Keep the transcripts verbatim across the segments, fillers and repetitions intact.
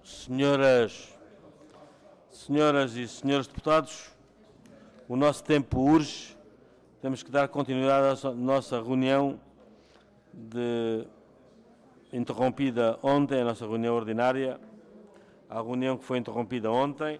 Senhoras, senhoras e senhores deputados, o nosso tempo urge, temos que dar continuidade à nossa reunião de, interrompida ontem, a nossa reunião ordinária, a reunião que foi interrompida ontem.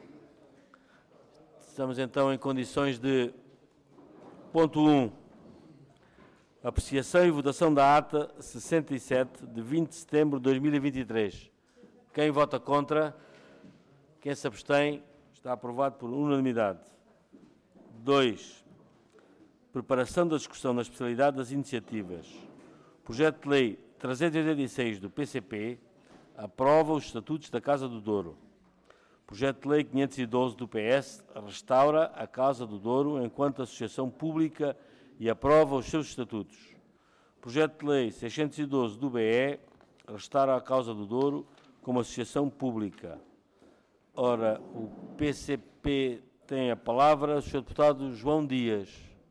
Estamos então em condições de, ponto um, apreciação e votação da ata sessenta e sete de vinte de setembro de dois mil e vinte e três. Quem vota contra? Quem se abstém? Está aprovado por unanimidade. dois. Preparação da discussão na especialidade das iniciativas. Projeto de Lei trezentos e oitenta e seis do P C P aprova os estatutos da Casa do Douro. Projeto de Lei quinhentos e doze do P S restaura a Casa do Douro enquanto associação pública e aprova os seus estatutos. Projeto de Lei seiscentos e doze do B E restaura a Casa do Douro como associação pública. Ora, o P C P tem a palavra, o senhor deputado João Dias.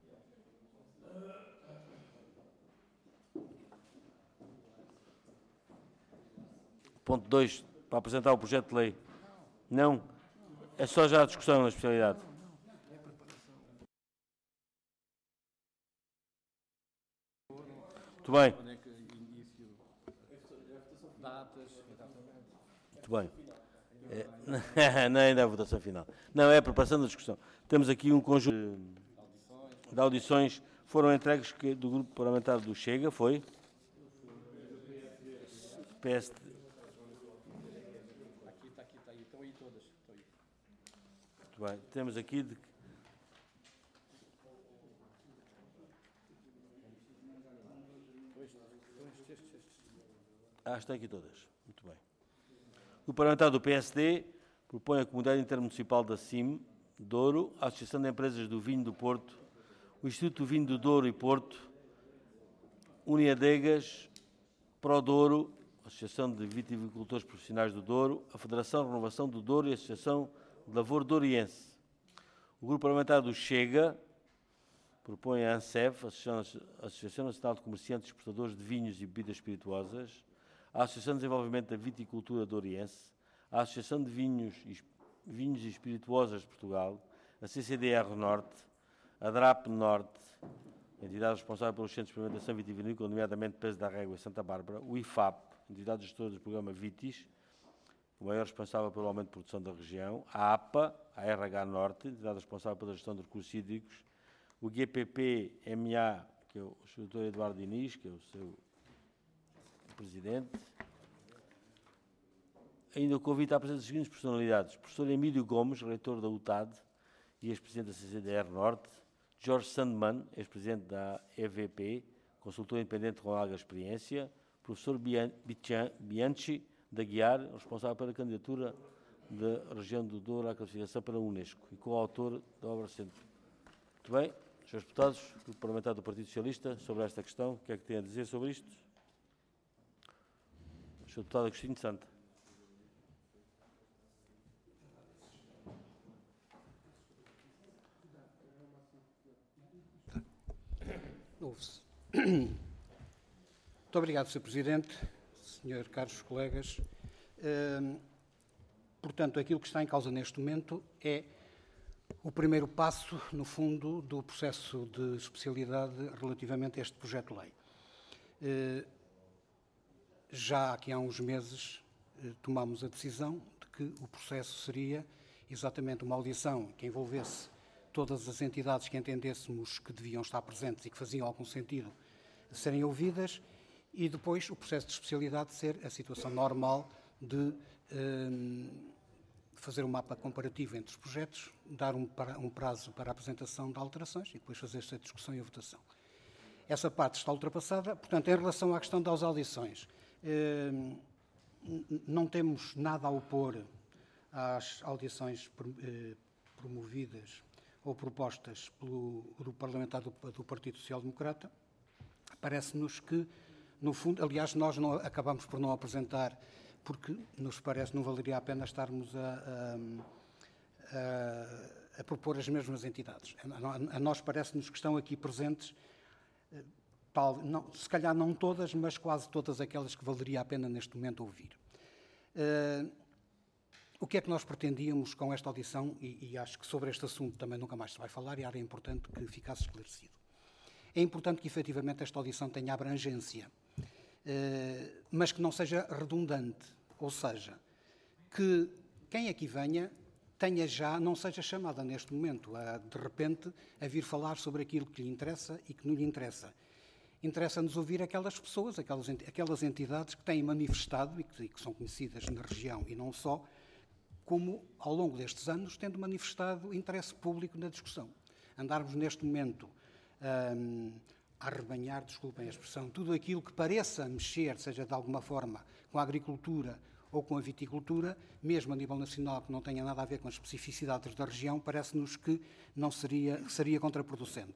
Ponto dois, para apresentar o projeto de lei. Não, é só já a discussão na especialidade. Muito bem. Muito bem. É, não, ainda é a votação final. Não, é a preparação da discussão. Temos aqui um conjunto de audições, foram entregues do grupo parlamentar do Chega, foi? P S D. Aqui, está aqui, está aí, estão aí todas. Estão aí. Muito bem, temos aqui... De... Ah, estão aqui todas. Muito bem. O parlamentar do P S D propõe a Comunidade Intermunicipal da C I M, Douro, a Associação de Empresas do Vinho do Porto, o Instituto do Vinho do Douro e Porto, Uniadegas, Prodouro, Associação de Vitivicultores Profissionais do Douro, a Federação de Renovação do Douro e a Associação de Lavor Douriense. O grupo parlamentar do Chega propõe a ANSEV, a Associação Nacional de Comerciantes e Exportadores de Vinhos e Bebidas Espirituosas, a Associação de Desenvolvimento da Viticultura Douriense, a Associação de Vinhos e, Vinhos e Espirituosas de Portugal, a C C D R Norte, a DRAP Norte, entidade responsável pelos Centros de Experimentação Vitivinícola, nomeadamente Peso da Régua e Santa Bárbara, o I F A P, entidade gestora do programa VITIS, o maior responsável pelo aumento de produção da região, a APA, a R H Norte, entidade responsável pela gestão de recursos hídricos, o G P P M A, que é o doutor Eduardo Diniz, que é o seu presidente. Ainda o convite à presença das seguintes personalidades: professor Emílio Gomes, reitor da U T A D e ex-presidente da C C D R Norte, Jorge Sandman, ex-presidente da E V P, consultor independente com larga experiência, professor Bianchi da Guiar, responsável pela candidatura da região do Douro à classificação pela Unesco e coautor da obra centro. Muito bem, senhores deputados, o parlamentar do Partido Socialista, sobre esta questão, o que é que tem a dizer sobre isto? O senhor deputado Agostinho Santa. Ouve-se. Muito obrigado, senhor Presidente, senhor caros colegas. Hum, portanto, aquilo que está em causa neste momento é o primeiro passo, no fundo, do processo de especialidade relativamente a este projeto de lei. Hum, já aqui há uns meses hum, tomámos a decisão de que o processo seria exatamente uma audição que envolvesse todas as entidades que entendêssemos que deviam estar presentes e que faziam algum sentido serem ouvidas, e depois o processo de especialidade ser a situação normal de um, fazer um mapa comparativo entre os projetos, dar um, um prazo para a apresentação de alterações e depois fazer essa discussão e a votação. Essa parte está ultrapassada. Portanto, em relação à questão das audições, um, não temos nada a opor às audições promovidas ou propostas pelo grupo parlamentar do, do Partido Social Democrata. Parece-nos que, no fundo, aliás, nós não, acabamos por não apresentar, porque nos parece não valeria a pena estarmos a, a, a, a propor as mesmas entidades. A, a nós parece-nos que estão aqui presentes, tal, não, se calhar não todas, mas quase todas aquelas que valeria a pena neste momento ouvir. Uh, O que é que nós pretendíamos com esta audição, e, e acho que sobre este assunto também nunca mais se vai falar, e era importante que ficasse esclarecido. É importante que, efetivamente, esta audição tenha abrangência, eh, mas que não seja redundante, ou seja, que quem aqui venha tenha já, não seja chamada neste momento, a, de repente, a vir falar sobre aquilo que lhe interessa e que não lhe interessa. Interessa-nos ouvir aquelas pessoas, aquelas, aquelas entidades que têm manifestado e que, e que são conhecidas na região e não só, como, ao longo destes anos, tendo manifestado interesse público na discussão. Andarmos neste momento um, a arrebanhar, desculpem a expressão, tudo aquilo que pareça mexer, seja de alguma forma, com a agricultura ou com a viticultura, mesmo a nível nacional, que não tenha nada a ver com as especificidades da região, parece-nos que não seria, seria contraproducente.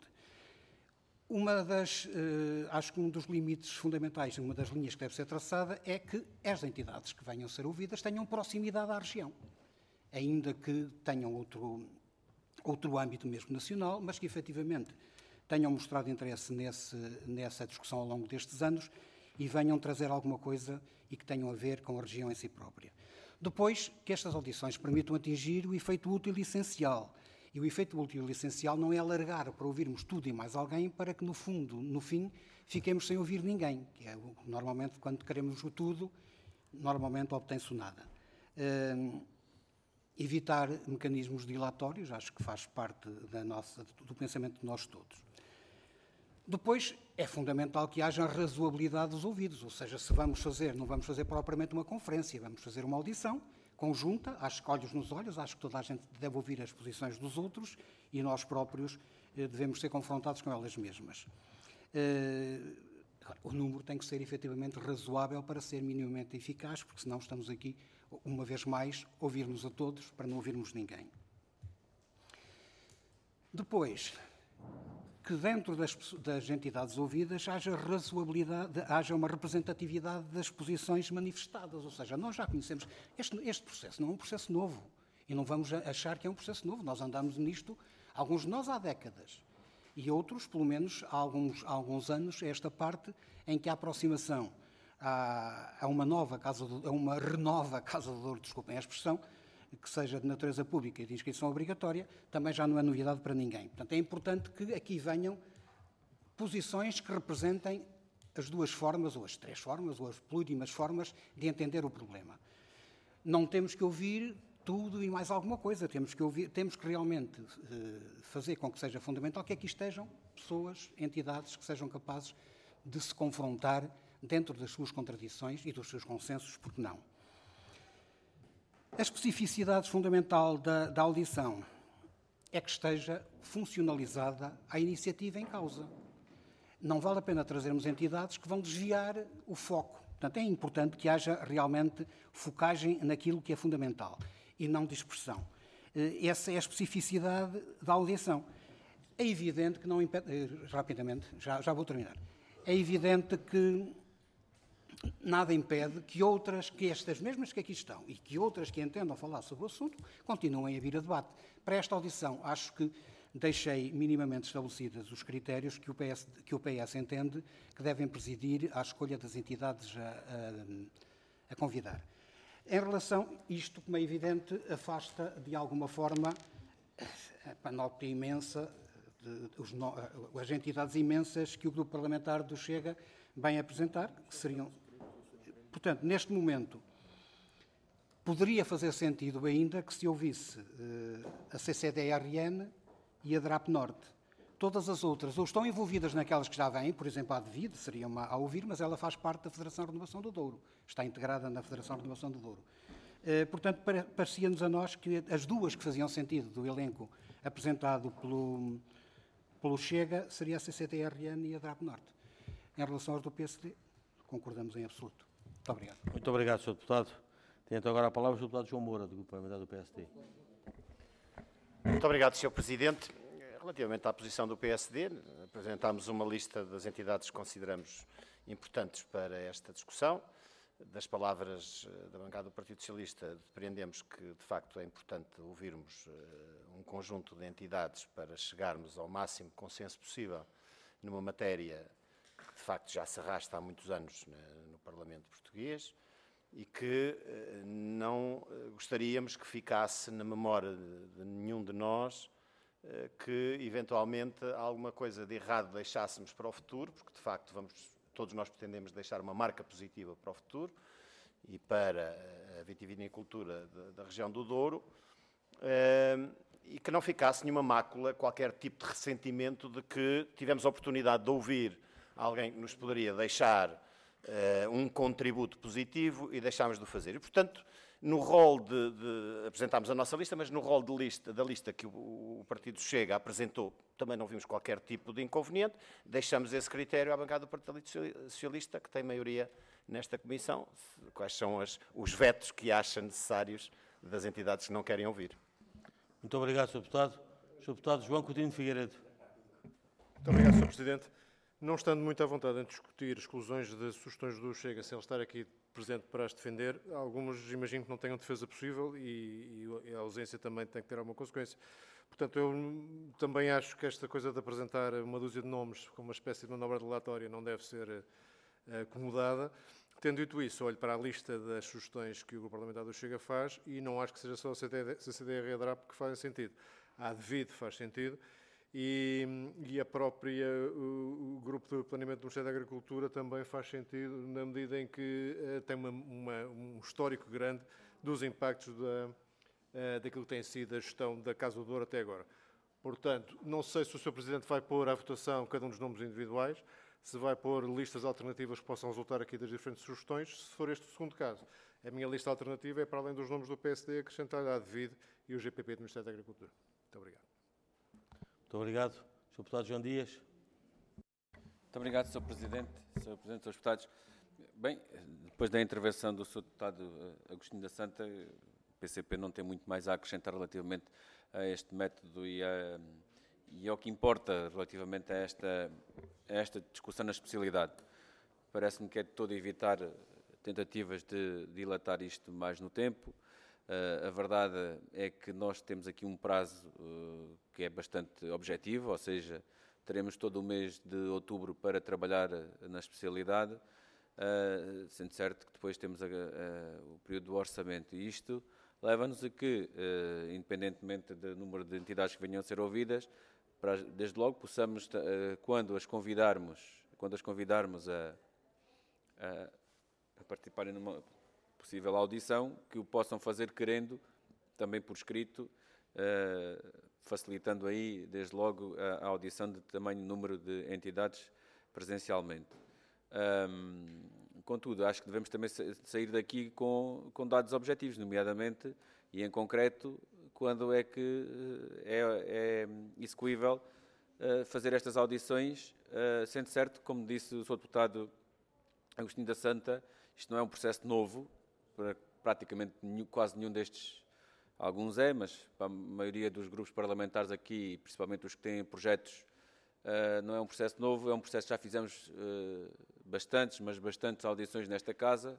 Uma das, eh, acho que um dos limites fundamentais, uma das linhas que deve ser traçada, é que as entidades que venham a ser ouvidas tenham proximidade à região, ainda que tenham outro, outro âmbito mesmo nacional, mas que efetivamente tenham mostrado interesse nesse, nessa discussão ao longo destes anos e venham trazer alguma coisa e que tenham a ver com a região em si própria. Depois, que estas audições permitam atingir o efeito útil e essencial. E o efeito útil e essencial não é alargar para ouvirmos tudo e mais alguém para que, no fundo, no fim, fiquemos sem ouvir ninguém, que é normalmente quando queremos o tudo, normalmente obtém-se o nada. Uh, evitar mecanismos dilatórios, acho que faz parte da nossa, do pensamento de nós todos. Depois, é fundamental que haja razoabilidade dos ouvidos, ou seja, se vamos fazer, não vamos fazer propriamente uma conferência, vamos fazer uma audição conjunta, acho que olhos nos olhos, acho que toda a gente deve ouvir as posições dos outros e nós próprios eh, devemos ser confrontados com elas mesmas. Eh, o número tem que ser efetivamente razoável para ser minimamente eficaz, porque senão estamos aqui, uma vez mais, a ouvir-nos a todos para não ouvirmos ninguém. Depois, que dentro das, das entidades ouvidas haja razoabilidade, haja uma representatividade das posições manifestadas. Ou seja, nós já conhecemos, este, este processo não é um processo novo e não vamos achar que é um processo novo. Nós andamos nisto, alguns de nós há décadas e outros, pelo menos há alguns, há alguns anos, é esta parte em que a aproximação a, a uma nova Casa do, a uma renova Casa do Douro, desculpem a expressão, que seja de natureza pública e de inscrição obrigatória, também já não é novidade para ninguém. Portanto, é importante que aqui venham posições que representem as duas formas, ou as três formas, ou as plurimas formas de entender o problema. Não temos que ouvir tudo e mais alguma coisa, temos que, ouvir, temos que realmente eh, fazer com que seja fundamental que aqui estejam pessoas, entidades que sejam capazes de se confrontar dentro das suas contradições e dos seus consensos, porque não? A especificidade fundamental da, da audição é que esteja funcionalizada à iniciativa em causa. Não vale a pena trazermos entidades que vão desviar o foco. Portanto, é importante que haja realmente focagem naquilo que é fundamental e não dispersão. Essa é a especificidade da audição. É evidente que não impede... Rapidamente, já, já vou terminar. É evidente que nada impede que outras, que estas mesmas que aqui estão e que outras que entendam falar sobre o assunto, continuem a vir a debate. Para esta audição, acho que deixei minimamente estabelecidos os critérios que o P S, que o P S entende que devem presidir à escolha das entidades a, a, a convidar. Em relação a isto, como é evidente, afasta de alguma forma a panóplia imensa, de, os, as entidades imensas que o grupo parlamentar do Chega vem apresentar, que seriam... Portanto, neste momento, poderia fazer sentido ainda que se ouvisse uh, a C C D R N e a DRAP Norte. Todas as outras, ou estão envolvidas naquelas que já vêm, por exemplo, a ADVID, seria uma a ouvir, mas ela faz parte da Federação de Renovação do Douro. Está integrada na Federação de Renovação do Douro. Uh, portanto, parecia-nos a nós que as duas que faziam sentido do elenco apresentado pelo, pelo Chega seria a C C D R N e a DRAP Norte. Em relação aos do P S D, concordamos em absoluto. Muito obrigado. Muito obrigado, senhor Deputado. Tem então agora a palavra o senhor Deputado João Moura, do Grupo Parlamentar do P S D. Muito obrigado, senhor Presidente. Relativamente à posição do P S D, apresentámos uma lista das entidades que consideramos importantes para esta discussão. Das palavras da bancada do Partido Socialista, depreendemos que, de facto, é importante ouvirmos um conjunto de entidades para chegarmos ao máximo consenso possível numa matéria que, de facto, já se arrasta há muitos anos no Parlamento português e que não gostaríamos que ficasse na memória de nenhum de nós que, eventualmente, alguma coisa de errado deixássemos para o futuro, porque, de facto, vamos, todos nós pretendemos deixar uma marca positiva para o futuro e para a vitivinicultura da região do Douro, e que não ficasse nenhuma mácula, qualquer tipo de ressentimento de que tivemos a oportunidade de ouvir alguém que nos poderia deixar uh, um contributo positivo e deixámos de o fazer. E, portanto, no rol de, de... apresentámos a nossa lista, mas no rol de lista, da lista que o, o Partido Chega apresentou, também não vimos qualquer tipo de inconveniente, deixamos esse critério à bancada do Partido Socialista, que tem maioria nesta comissão, quais são as, os vetos que acha necessários das entidades que não querem ouvir. Muito obrigado, senhor Deputado. senhor Deputado João Coutinho de Figueiredo. Muito obrigado, senhor Presidente. Não estando muito à vontade em discutir exclusões de sugestões do Chega, sem ele estar aqui presente para as defender, alguns imagino que não tenham defesa possível e, e a ausência também tem que ter alguma consequência. Portanto, eu também acho que esta coisa de apresentar uma dúzia de nomes como uma espécie de manobra delatória não deve ser uh, acomodada. Tendo dito isso, olho para a lista das sugestões que o Grupo Parlamentar do Chega faz e não acho que seja só a C C D R e a DRAP que fazem sentido. A ADVID faz sentido e, e a própria, o, o Grupo de Planeamento do Ministério da Agricultura também faz sentido na medida em que uh, tem uma, uma, um histórico grande dos impactos da, uh, daquilo que tem sido a gestão da Casa do Douro até agora. Portanto, não sei se o senhor Presidente vai pôr à votação cada um dos nomes individuais, se vai pôr listas alternativas que possam resultar aqui das diferentes sugestões, se for este o segundo caso. A minha lista alternativa é, para além dos nomes do P S D, acrescentar a ADVID e o G P P do Ministério da Agricultura. Muito obrigado. Muito obrigado. senhor Deputado João Dias. Muito obrigado, senhor Presidente, senhor Presidente, senhores Deputados. Bem, depois da intervenção do senhor Deputado Agostinho da Santa, o P C P não tem muito mais a acrescentar relativamente a este método e a... E ao que importa relativamente a esta, a esta discussão na especialidade. Parece-me que é de todo evitar tentativas de dilatar isto mais no tempo. Uh, a verdade é que nós temos aqui um prazo uh, que é bastante objetivo, ou seja, teremos todo o mês de outubro para trabalhar na especialidade, uh, sendo certo que depois temos a, a, o período do orçamento. E isto leva-nos a que, uh, independentemente do número de entidades que venham a ser ouvidas, para, desde logo possamos, quando as convidarmos, quando as convidarmos a, a, a participarem numa possível audição, que o possam fazer querendo, também por escrito, uh, facilitando aí, desde logo, a, a audição de tamanho número de entidades presencialmente. Um, contudo, acho que devemos também sair daqui com, com dados objetivos, nomeadamente, e em concreto, quando é que é, é execuível uh, fazer estas audições, uh, sendo certo, como disse o senhor Deputado Agostinho da Santa, isto não é um processo novo, para praticamente nenhum, quase nenhum destes, alguns é, mas para a maioria dos grupos parlamentares aqui, principalmente os que têm projetos, uh, não é um processo novo, é um processo que já fizemos uh, bastantes, mas bastantes audições nesta casa,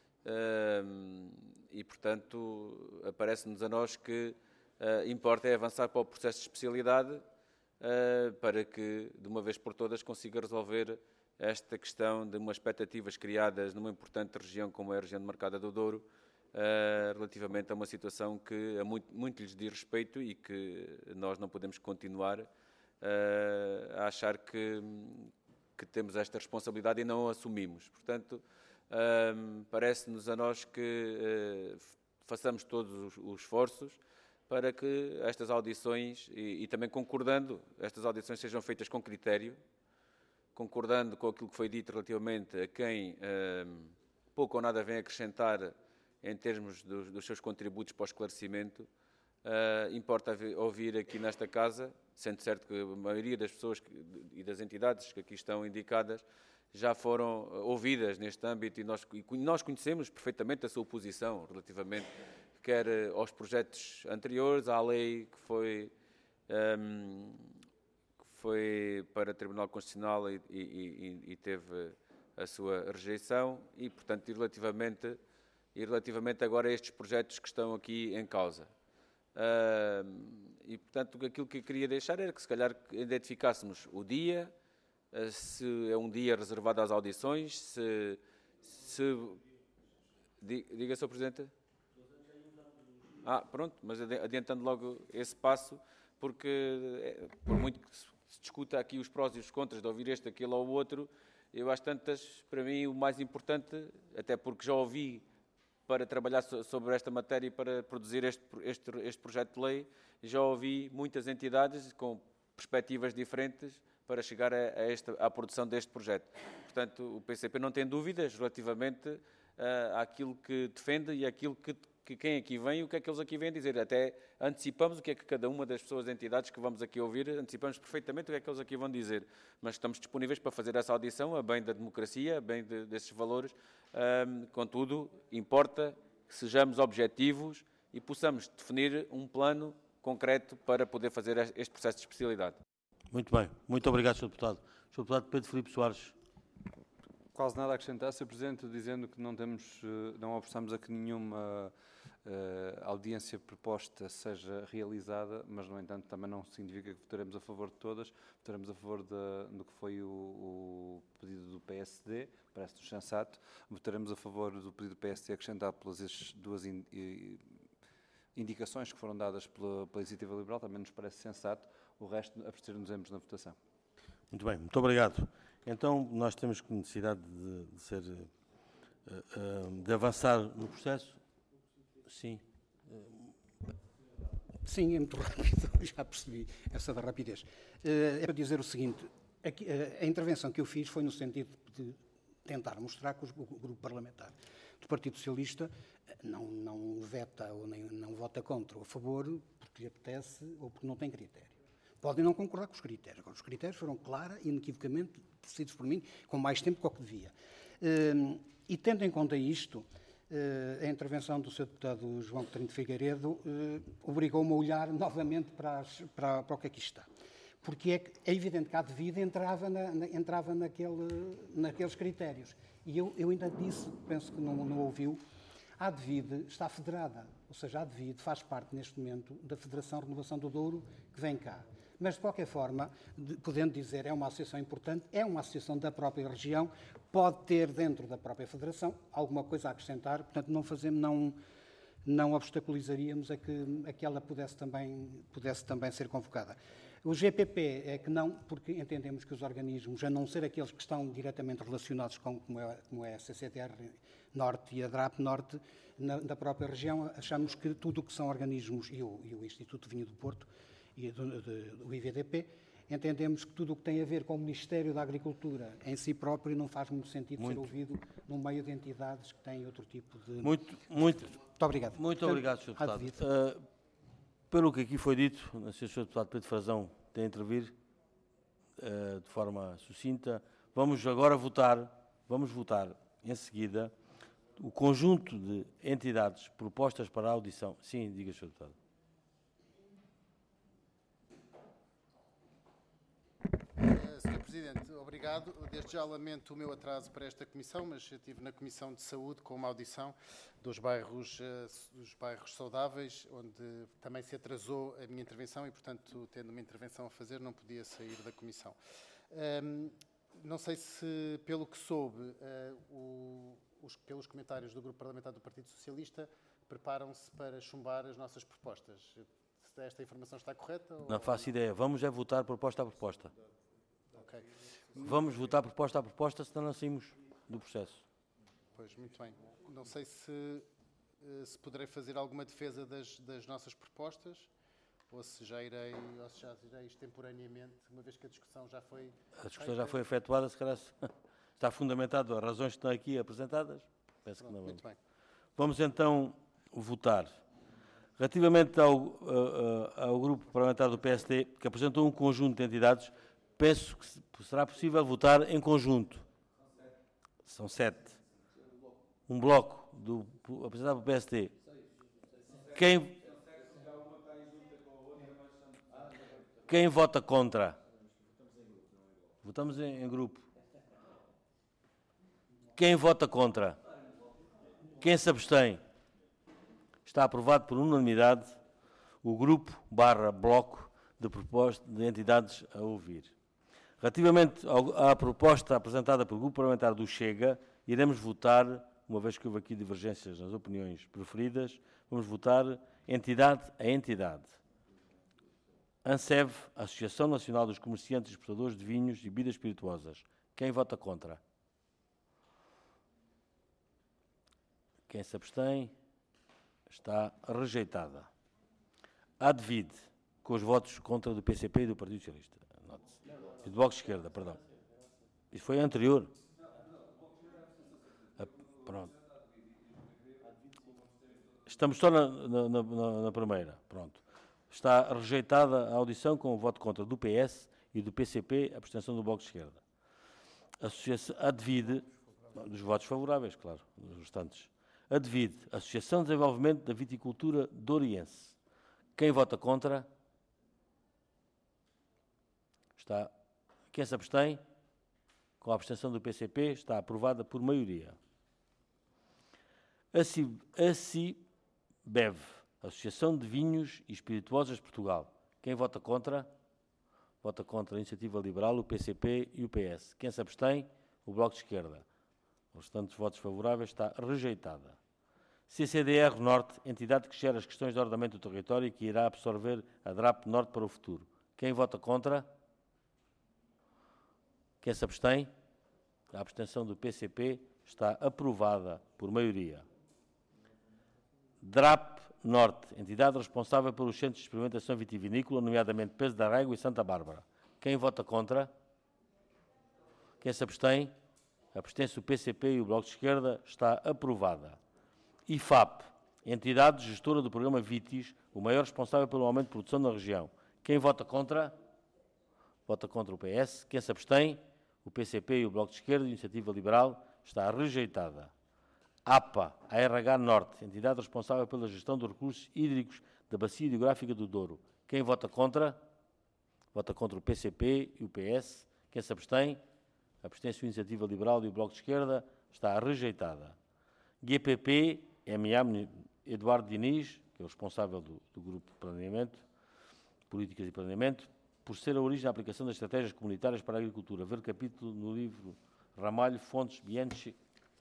uh, e, portanto, parece-nos a nós que uh, importa é avançar para o processo de especialidade uh, para que, de uma vez por todas, consiga resolver esta questão de umas expectativas criadas numa importante região como é a região de Marcada do Douro, uh, relativamente a uma situação que a muito, muito lhes diz respeito e que nós não podemos continuar uh, a achar que, que temos esta responsabilidade e não a assumimos. Portanto, Um, parece-nos a nós que uh, façamos todos os, os esforços para que estas audições, e, e também concordando, estas audições sejam feitas com critério, concordando com aquilo que foi dito relativamente a quem um, pouco ou nada vem acrescentar em termos dos, dos seus contributos para o esclarecimento. Uh, importa ouvir aqui nesta casa, sendo certo que a maioria das pessoas que, e das entidades que aqui estão indicadas já foram ouvidas neste âmbito e nós, e nós conhecemos perfeitamente a sua posição relativamente quer aos projetos anteriores, à lei que foi, um, que foi para o Tribunal Constitucional e, e, e, e teve a sua rejeição e, portanto, e relativamente, e relativamente agora a estes projetos que estão aqui em causa. Uh, e, portanto, aquilo que eu queria deixar era que, se calhar, identificássemos o dia, se é um dia reservado às audições, se, se Diga, senhor Presidente. Ah, pronto, mas adiantando logo esse passo, porque por muito que se discuta aqui os prós e os contras de ouvir este, aquele ou o outro, eu às tantas, para mim, o mais importante, até porque já ouvi para trabalhar sobre esta matéria e para produzir este, este, este projeto de lei, já ouvi muitas entidades com perspectivas diferentes para chegar a, a esta, à produção deste projeto. Portanto, o P C P não tem dúvidas relativamente uh, àquilo que defende e àquilo que, que quem aqui vem e o que é que eles aqui vêm dizer. Até antecipamos o que é que cada uma das pessoas, entidades que vamos aqui ouvir, antecipamos perfeitamente o que é que eles aqui vão dizer. Mas estamos disponíveis para fazer essa audição a bem da democracia, a bem de, desses valores. Um, contudo, importa que sejamos objetivos e possamos definir um plano concreto para poder fazer este processo de especialidade. Muito bem. Muito obrigado, senhor Deputado. senhor Deputado Pedro Filipe Soares. Quase nada a acrescentar, senhor Presidente, dizendo que não temos, não apostamos a que nenhuma uh, audiência proposta seja realizada, mas, no entanto, também não significa que votaremos a favor de todas, votaremos a favor de, do que foi o, o pedido do P S D, parece-nos sensato, votaremos a favor do pedido do P S D acrescentado pelas duas in, indicações que foram dadas pela, pela Iniciativa Liberal, também nos parece sensato, o resto abster-nos-emos na votação. Muito bem, muito obrigado. Então, nós temos necessidade de, de ser, de avançar no processo? Sim. Sim, é muito rápido, já percebi essa da rapidez. É para dizer o seguinte, a intervenção que eu fiz foi no sentido de tentar mostrar que o grupo parlamentar do Partido Socialista não, não veta ou nem, não vota contra ou a favor porque lhe apetece ou porque não tem critério. Podem não concordar com os critérios. Agora, os critérios foram clara e inequivocamente decididos por mim, com mais tempo do que devia. E tendo em conta isto, a intervenção do senhor deputado João Coutinho de Figueiredo obrigou-me a olhar novamente para, as, para, para o que aqui está. Porque é, é evidente que a devida entrava, na, na, entrava naquele, naqueles critérios. E eu, eu ainda disse, penso que não, não ouviu, a devida está federada. Ou seja, a devida faz parte, neste momento, da Federação Renovação do Douro, que vem cá. Mas, de qualquer forma, de, podendo dizer, é uma associação importante, é uma associação da própria região, pode ter dentro da própria Federação alguma coisa a acrescentar, portanto, não fazemos, não, não obstaculizaríamos a que, a que ela pudesse também, pudesse também ser convocada. O G P P é que não, porque entendemos que os organismos, a não ser aqueles que estão diretamente relacionados com, como é, como é a C C D R Norte e a D R A P Norte, na, da própria região, achamos que tudo o que são organismos, e o, e o Instituto Vinho do Porto, e do, de, do I V D P, entendemos que tudo o que tem a ver com o Ministério da Agricultura em si próprio não faz muito sentido muito. ser ouvido no meio de entidades que têm outro tipo de... Muito, muito, muito obrigado. Muito Portanto, obrigado, senhor Deputado. Uh, pelo que aqui foi dito, o senhor Deputado Pedro Frazão tem a intervir uh, de forma sucinta. Vamos agora votar, vamos votar em seguida o conjunto de entidades propostas para a audição. Sim, diga, senhor Deputado. senhor Presidente, obrigado. Desde já lamento o meu atraso para esta comissão, mas eu estive na Comissão de Saúde com uma audição dos bairros, dos bairros saudáveis, onde também se atrasou a minha intervenção e, portanto, tendo uma intervenção a fazer, não podia sair da comissão. Um, não sei se, pelo que soube, uh, o, os, pelos comentários do Grupo Parlamentar do Partido Socialista, preparam-se para chumbar as nossas propostas. Esta informação está correta? Não ou... faço ideia. Vamos é votar proposta a proposta. Okay. Vamos votar proposta a proposta, senão não saímos do processo. Pois, muito bem. Não sei se, se poderei fazer alguma defesa das, das nossas propostas ou se já irei, ou se já irei extemporaneamente, uma vez que a discussão já foi... A discussão já foi efetuada, se calhar está fundamentado as razões que estão aqui apresentadas. Penso Pronto, que não. Muito bem. Vamos então votar. Relativamente ao, uh, uh, ao grupo parlamentar do P S D, que apresentou um conjunto de entidades, penso que será possível votar em conjunto. São sete. Um bloco do, apresentado pelo P S D. Quem, quem vota contra? Votamos em, em grupo. Quem vota contra? Quem se abstém? Está aprovado por unanimidade o grupo barra bloco de propostas de entidades a ouvir. Relativamente ao, à proposta apresentada pelo grupo parlamentar do Chega, iremos votar uma vez que houve aqui divergências nas opiniões preferidas, vamos votar entidade a entidade. ANSEV, Associação Nacional dos Comerciantes e Exportadores de Vinhos e Bebidas Espirituosas. Quem vota contra? Quem se abstém? Está rejeitada. Advid, com os votos contra do P C P e do Partido Socialista. Note-se. E do Bloco de Esquerda, perdão. Isso foi anterior. Ah, pronto. Estamos só na, na, na, na primeira. Pronto. Está rejeitada a audição com o voto contra do P S e do P C P, a abstenção do Bloco de Esquerda. Associação Advid, dos votos favoráveis, claro, dos restantes. Advid, Associação de Desenvolvimento da Viticultura Douriense. Quem vota contra? Está. Quem se abstém? Com a abstenção do P C P, está aprovada por maioria. ACIBEV, Associação de Vinhos e Espirituosas de Portugal. Quem vota contra? Vota contra a Iniciativa Liberal, o P C P e o P S. Quem se abstém? O Bloco de Esquerda. Os restantes votos favoráveis, está rejeitada. C C D R Norte, entidade que gera as questões de ordenamento do território e que irá absorver a DRAP Norte para o futuro. Quem vota contra? Quem se abstém? A abstenção do P C P está aprovada por maioria. DRAP Norte, entidade responsável pelos centros de experimentação vitivinícola, nomeadamente Peso da Régua e Santa Bárbara. Quem vota contra? Quem se abstém? Abstém-se o P C P e o Bloco de Esquerda, está aprovada. I F A P, entidade gestora do programa Vitis, o maior responsável pelo aumento de produção na região. Quem vota contra? Vota contra o P S. Quem se abstém? O P C P e o Bloco de Esquerda, Iniciativa Liberal, está rejeitada. A P A, a R H Norte, entidade responsável pela gestão dos recursos hídricos da Bacia Hidrográfica do Douro. Quem vota contra? Vota contra o P C P e o P S. Quem se abstém? Abstém-se a Iniciativa Liberal e o Bloco de Esquerda, está rejeitada. G P P, M A, Eduardo Diniz, que é o responsável do, do Grupo de Planeamento, Políticas e Planeamento, por ser a origem da aplicação das estratégias comunitárias para a agricultura. Ver capítulo no livro Ramalho, Fontes, Bianchi,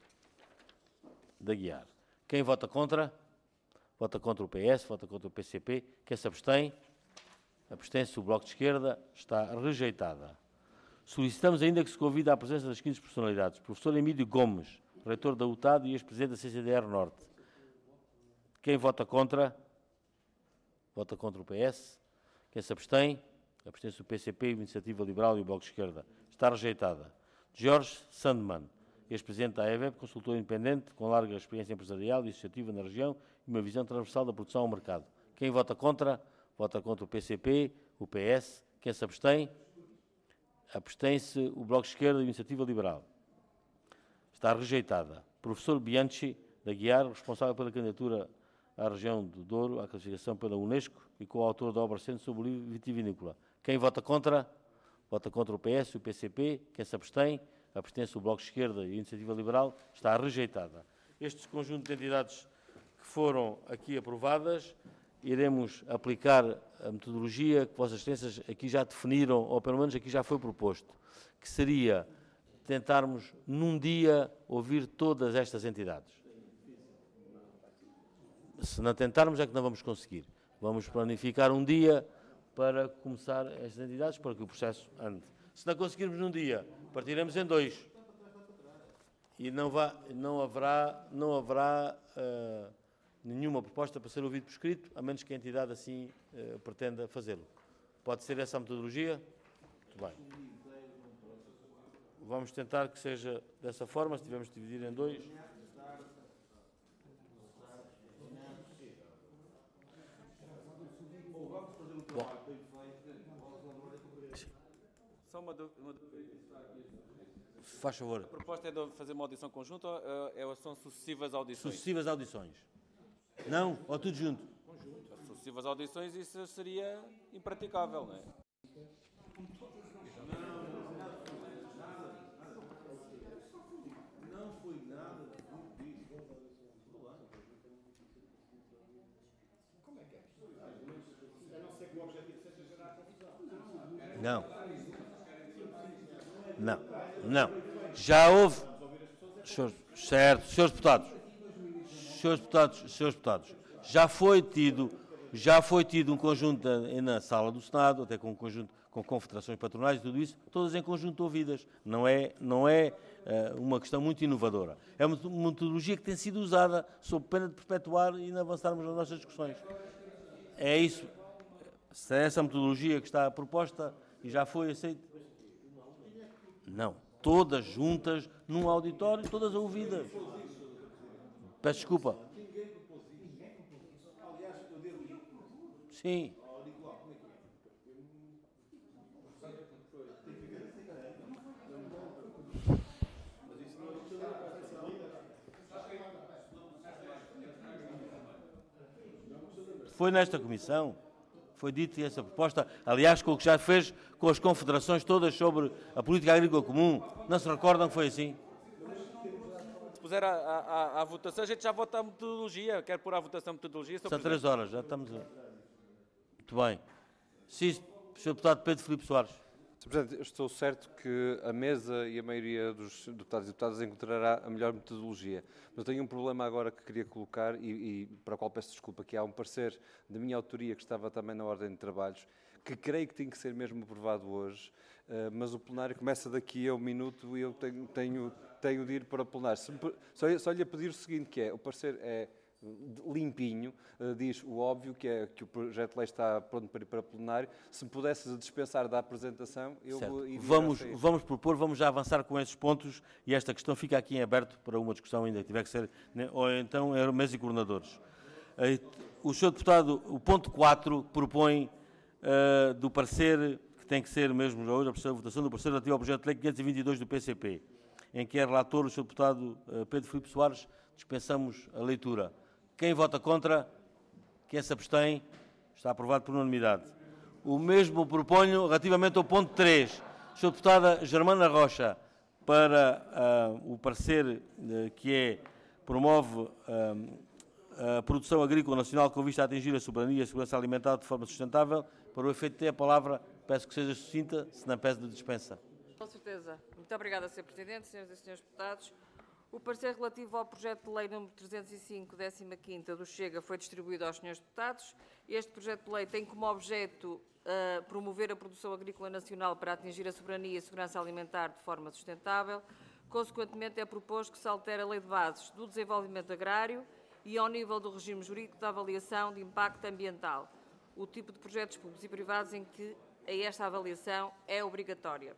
da Guiar. Quem vota contra? Vota contra o P S, vota contra o P C P. Quem se abstém? Abstém-se o Bloco de Esquerda, está rejeitada. Solicitamos ainda que se convide à presença das seguintes personalidades. Professor Emílio Gomes, reitor da U T A D e ex-presidente da C C D R Norte. Quem vota contra? Vota contra o P S. Quem se abstém? Abstém-se o P C P, a Iniciativa Liberal e o Bloco de Esquerda. Está rejeitada. Jorge Sandman, ex-presidente da A E V E P, consultor independente, com larga experiência empresarial e associativa na região e uma visão transversal da produção ao mercado. Quem vota contra? Vota contra o P C P, o P S. Quem se abstém? Abstém-se o Bloco de Esquerda e a Iniciativa Liberal. Está rejeitada. Professor Bianchi, da Guiar, responsável pela candidatura à região do Douro, à classificação pela Unesco e coautor da obra Centro sobre o livro vitivinícola. Quem vota contra? Vota contra o P S e o P C P. Quem se abstém? Abstém-se o Bloco de Esquerda e a Iniciativa Liberal. Está rejeitada. Este conjunto de entidades que foram aqui aprovadas, iremos aplicar a metodologia que Vossas Excelências aqui já definiram, ou pelo menos aqui já foi proposto, que seria tentarmos, num dia, ouvir todas estas entidades. Se não tentarmos, é que não vamos conseguir. Vamos planificar um dia para começar estas entidades, para que o processo ande. Se não conseguirmos num dia, partiremos em dois. E não, vá, não haverá, não haverá uh, nenhuma proposta para ser ouvido por escrito, a menos que a entidade assim uh, pretenda fazê-lo. Pode ser essa a metodologia? Muito bem. Vamos tentar que seja dessa forma, se tivermos de dividir em dois. Bom. Só uma, uma... Faz favor. A proposta é de fazer uma audição conjunta ou é, são sucessivas audições? Sucessivas audições. Não? Ou tudo junto? As sucessivas audições, isso seria impraticável, não é? Não. Não. Não. Já houve... Senhor, Certo, senhores deputados, senhores deputados, senhores deputados, já foi tido, já foi tido um conjunto na sala do Senado, até com um conjunto com confederações patronais e tudo isso, todas em conjunto ouvidas. Não é, não é uh, uma questão muito inovadora. É uma metodologia que tem sido usada sob pena de perpetuar e não avançarmos nas nossas discussões. É isso. Se é essa metodologia que está proposta e já foi aceita. Não. Todas juntas, num auditório, todas ouvidas. Peço desculpa. Sim. Foi nesta comissão, foi dito essa proposta, aliás, com o que já fez com as confederações todas sobre a política agrícola comum. Não se recordam que foi assim? Se puser à, à, à votação, a gente já vota a metodologia. Quer pôr à votação a metodologia? São três horas, já estamos a... Muito bem. Sim, senhor Deputado Pedro Filipe Soares. senhor Presidente, eu estou certo que a mesa e a maioria dos deputados e deputadas encontrará a melhor metodologia. Mas eu tenho um problema agora que queria colocar e, e para o qual peço desculpa, que há um parecer de minha autoria que estava também na ordem de trabalhos, que creio que tem que ser mesmo aprovado hoje, uh, mas o plenário começa daqui a um minuto e eu tenho, tenho, tenho de ir para o plenário. Se me, só, só lhe a pedir o seguinte, que é, o parecer é limpinho, uh, diz o óbvio, que é que o projeto de lei está pronto para ir para o plenário. Se me pudesse dispensar da apresentação, eu iria vamos, vamos propor, vamos já avançar com esses pontos e esta questão fica aqui em aberto para uma discussão ainda que tiver que ser, né, ou então é mesa e coordenadores. Uh, o senhor Deputado, o ponto quatro propõe uh, do parecer, que tem que ser mesmo hoje a votação do parecer relativo ao projeto de lei quinhentos e vinte e dois do P C P, em que é relator o senhor Deputado uh, Pedro Filipe Soares. Dispensamos a leitura. Quem vota contra? Quem se abstém? Está aprovado por unanimidade. O mesmo proponho relativamente ao ponto três. senhora Deputada Germana Rocha, para uh, o parecer uh, que é, promove uh, a produção agrícola nacional com vista a atingir a soberania e a segurança alimentar de forma sustentável. Para o efeito de ter a palavra, peço que seja sucinta, se não peço de dispensa. Com certeza. Muito obrigada, senhor Presidente, senhoras e senhores deputados. O parecer relativo ao projeto de lei número trezentos e cinco, décima quinta do Chega, foi distribuído aos senhores deputados. Este projeto de lei tem como objeto uh, promover a produção agrícola nacional para atingir a soberania e a segurança alimentar de forma sustentável. Consequentemente, é proposto que se altere a lei de bases do desenvolvimento agrário e ao nível do regime jurídico da avaliação de impacto ambiental, o tipo de projetos públicos e privados em que esta avaliação é obrigatória.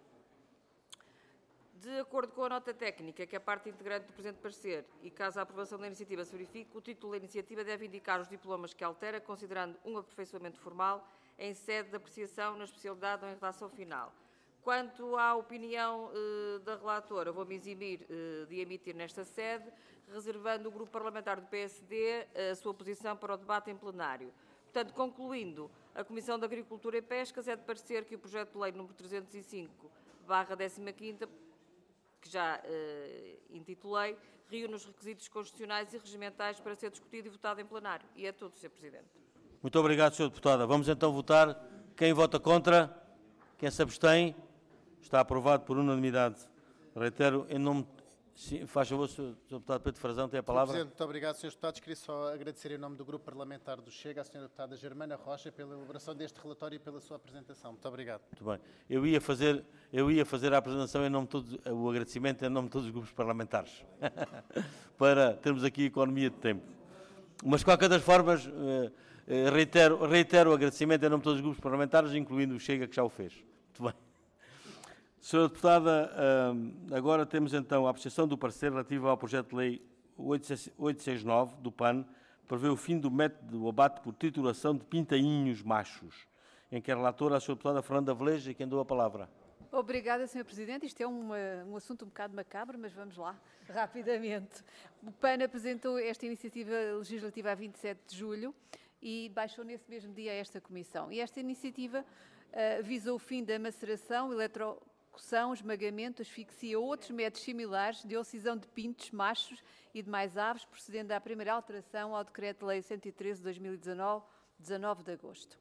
De acordo com a nota técnica, que é parte integrante do presente parecer, e caso a aprovação da iniciativa se verifique, o título da iniciativa deve indicar os diplomas que altera, considerando um aperfeiçoamento formal em sede de apreciação na especialidade ou em redação final. Quanto à opinião eh, da relatora, vou-me eximir eh, de emitir nesta sede, reservando o Grupo Parlamentar do P S D a sua posição para o debate em plenário. Portanto, concluindo, a Comissão de Agricultura e Pescas é de parecer que o projeto de lei número trezentos e cinco, barra décima quinta, que já uh, intitulei, reúne os requisitos constitucionais e regimentais para ser discutido e votado em plenário. E é tudo, senhor Presidente. Muito obrigado, senhora Deputada. Vamos então votar. Quem vota contra? Quem se abstém? Está aprovado por unanimidade. Reitero, em nome... Sim, faz favor, senhor Deputado Pedro Frazão, tem a palavra. senhor Presidente, muito obrigado, senhores Deputados. Queria só agradecer em nome do Grupo Parlamentar do Chega à senhora Deputada Germana Rocha pela elaboração deste relatório e pela sua apresentação. Muito obrigado. Muito bem. Eu ia fazer, eu ia fazer a apresentação em nome de todos, o agradecimento em nome de todos os grupos parlamentares, para termos aqui economia de tempo. Mas, de qualquer das formas, reitero, reitero o agradecimento em nome de todos os grupos parlamentares, incluindo o Chega, que já o fez. Muito bem. senhora Deputada, agora temos então a apreciação do parecer relativo ao projeto de lei oitocentos e sessenta e nove do P A N, prevê o fim do método do abate por titulação de pintainhos machos, em que a relatora, a senhora Deputada Fernanda Veleja, quem deu a palavra. Obrigada, senhor Presidente. Isto é uma, um assunto um bocado macabro, mas vamos lá, rapidamente. O P A N apresentou esta iniciativa legislativa a vinte e sete de julho e baixou nesse mesmo dia a esta comissão. E esta iniciativa uh, visa o fim da maceração, eletrocução, esmagamento, asfixia ou outros métodos similares de ocisão de pintos, machos e demais aves, procedendo à primeira alteração ao Decreto-Lei cento e treze de dois mil e dezanove, dezanove de agosto.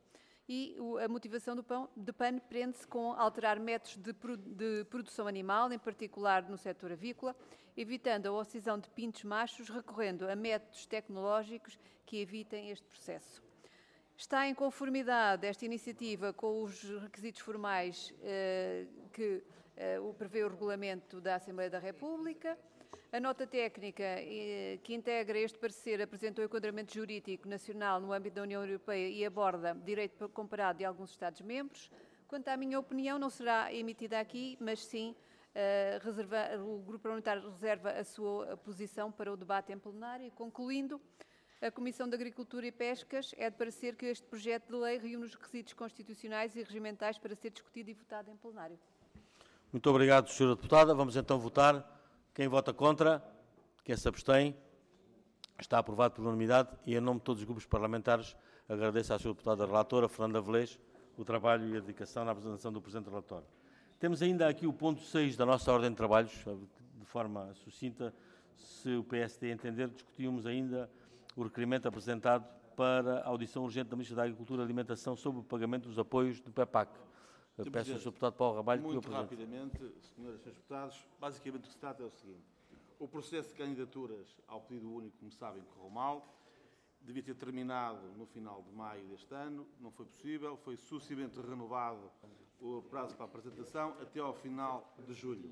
e a motivação do P A N prende-se com alterar métodos de, de produção animal, em particular no setor avícola, evitando a ocisão de pintos machos, recorrendo a métodos tecnológicos que evitem este processo. Está em conformidade esta iniciativa com os requisitos formais eh, que eh, o prevê o regulamento da Assembleia da República. A nota técnica eh, que integra este parecer apresentou o enquadramento jurídico nacional no âmbito da União Europeia e aborda direito comparado de alguns Estados-membros. Quanto à minha opinião, não será emitida aqui, mas sim eh, reserva, o Grupo Parlamentar reserva a sua posição para o debate em plenário. Concluindo, a Comissão de Agricultura e Pescas é de parecer que este projeto de lei reúne os requisitos constitucionais e regimentais para ser discutido e votado em plenário. Muito obrigado, senhora Deputada. Vamos então votar. Quem vota contra? Quem se abstém? Está aprovado por unanimidade e, em nome de todos os grupos parlamentares, agradeço à senhora Deputada Relatora, Fernanda Velez, o trabalho e a dedicação na apresentação do presente relatório. Temos ainda aqui o ponto seis da nossa ordem de trabalhos, de forma sucinta. Se o P S D entender, discutimos ainda o requerimento apresentado para a audição urgente da Ministra da Agricultura e Alimentação sobre o pagamento dos apoios do P E P A C. Eu peço ao senhor Deputado Paulo Ramalho que o Muito apresente. rapidamente, senhoras e senhores deputados, basicamente o que se trata é o seguinte. O processo de candidaturas ao pedido único, como sabem, correu mal. Devia ter terminado no final de maio deste ano, não foi possível. Foi sucessivamente renovado o prazo para a apresentação até ao final de julho.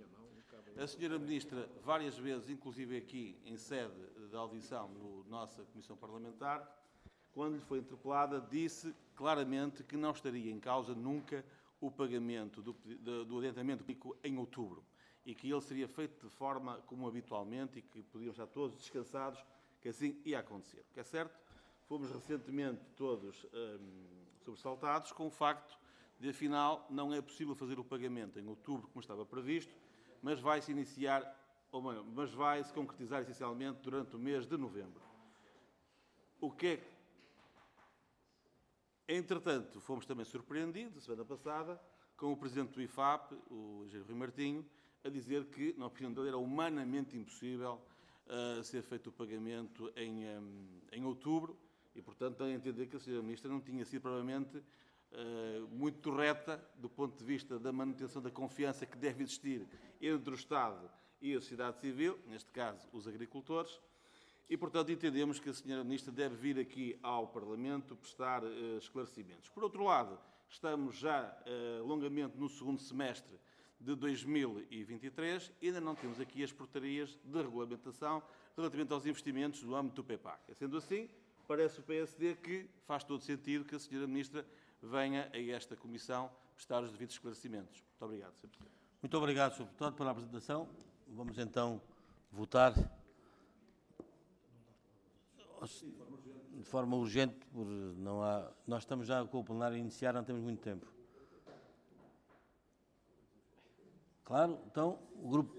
A senhora Ministra, várias vezes, inclusive aqui em sede de audição na nossa Comissão Parlamentar, quando lhe foi interpelada, disse claramente que não estaria em causa nunca o pagamento do, do, do adiantamento em outubro e que ele seria feito de forma como habitualmente e que podíamos estar todos descansados que assim ia acontecer. O que é certo, fomos recentemente todos hum, sobressaltados com o facto de, afinal, não é possível fazer o pagamento em outubro como estava previsto, mas vai-se iniciar, ou melhor, mas vai-se concretizar essencialmente durante o mês de novembro. O que é que Entretanto, fomos também surpreendidos, a semana passada, com o Presidente do I F A P, o engenheiro Rui Martinho, a dizer que, na opinião dele, era humanamente impossível uh, ser feito o pagamento em, um, em outubro e, portanto, a entender que a senhora Ministra não tinha sido, provavelmente, uh, muito reta do ponto de vista da manutenção da confiança que deve existir entre o Estado e a sociedade civil, neste caso, os agricultores. E, portanto, entendemos que a senhora Ministra deve vir aqui ao Parlamento prestar uh, esclarecimentos. Por outro lado, estamos já uh, longamente no segundo semestre de dois mil e vinte e três e ainda não temos aqui as portarias de regulamentação relativamente aos investimentos do âmbito do P E P A C. Sendo assim, parece o P S D que faz todo sentido que a senhora Ministra venha a esta Comissão prestar os devidos esclarecimentos. Muito obrigado, senhor Presidente. Muito obrigado, senhor Deputado, pela apresentação. Vamos então votar de forma urgente, por não há, nós estamos já com o plenário a iniciar, não temos muito tempo. Claro, então o grupo...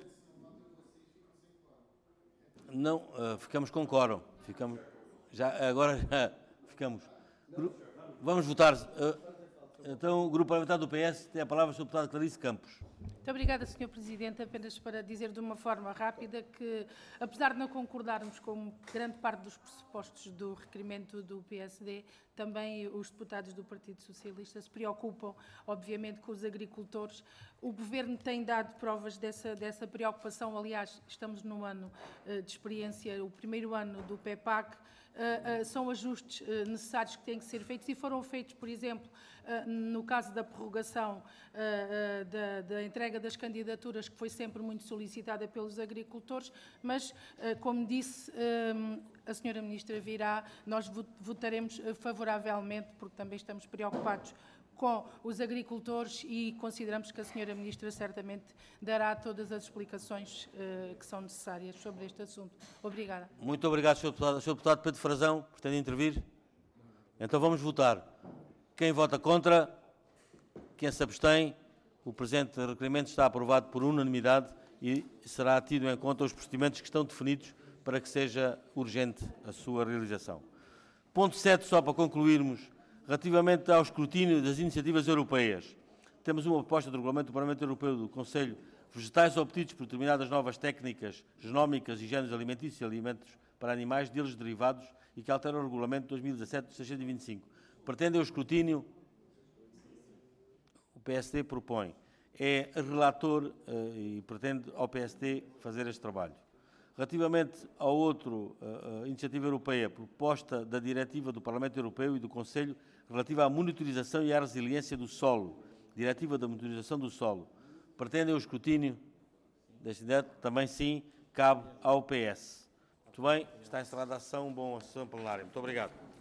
Não, uh, ficamos com quórum. Ficamos, já, agora já ficamos. Gru... Vamos votar. Uh, então o Grupo Parlamentar do P S tem a palavra o senhor Deputado Clarice Campos. Muito obrigada, senhor Presidente. Apenas para dizer de uma forma rápida que, apesar de não concordarmos com grande parte dos pressupostos do requerimento do P S D, também os deputados do Partido Socialista se preocupam, obviamente, com os agricultores. O Governo tem dado provas dessa, dessa preocupação. Aliás, estamos no ano uh, de experiência, o primeiro ano do P E P A C. Uh, uh, são ajustes uh, necessários que têm que ser feitos e foram feitos, por exemplo, uh, no caso da prorrogação uh, uh, da, da entrega das candidaturas, que foi sempre muito solicitada pelos agricultores, mas, uh, como disse, uh, a senhora Ministra virá, nós votaremos favoravelmente, porque também estamos preocupados com os agricultores e consideramos que a senhora Ministra certamente dará todas as explicações uh, que são necessárias sobre este assunto. Obrigada. Muito obrigado, senhor Deputado. senhor Deputado Pedro Frazão, pretende intervir? Então vamos votar. Quem vota contra? Quem se abstém? O presente requerimento está aprovado por unanimidade e será tido em conta os procedimentos que estão definidos para que seja urgente a sua realização. Ponto sete, só para concluirmos. Relativamente ao escrutínio das iniciativas europeias, temos uma proposta de regulamento do Parlamento Europeu do Conselho: vegetais obtidos por determinadas novas técnicas genómicas e géneros alimentícios e alimentos para animais deles derivados e que alteram o regulamento dois mil e dezassete seiscentos e vinte e cinco. Pretendem o escrutínio? P S D propõe. É relator uh, e pretende ao P S D fazer este trabalho. Relativamente ao outro, uh, uh, iniciativa europeia, proposta da diretiva do Parlamento Europeu e do Conselho relativa à monitorização e à resiliência do solo, diretiva da monitorização do solo, pretendem o escrutínio deste direito? Também sim, cabe ao P S. Muito bem, está encerrada a sessão, boa sessão plenária. Muito obrigado.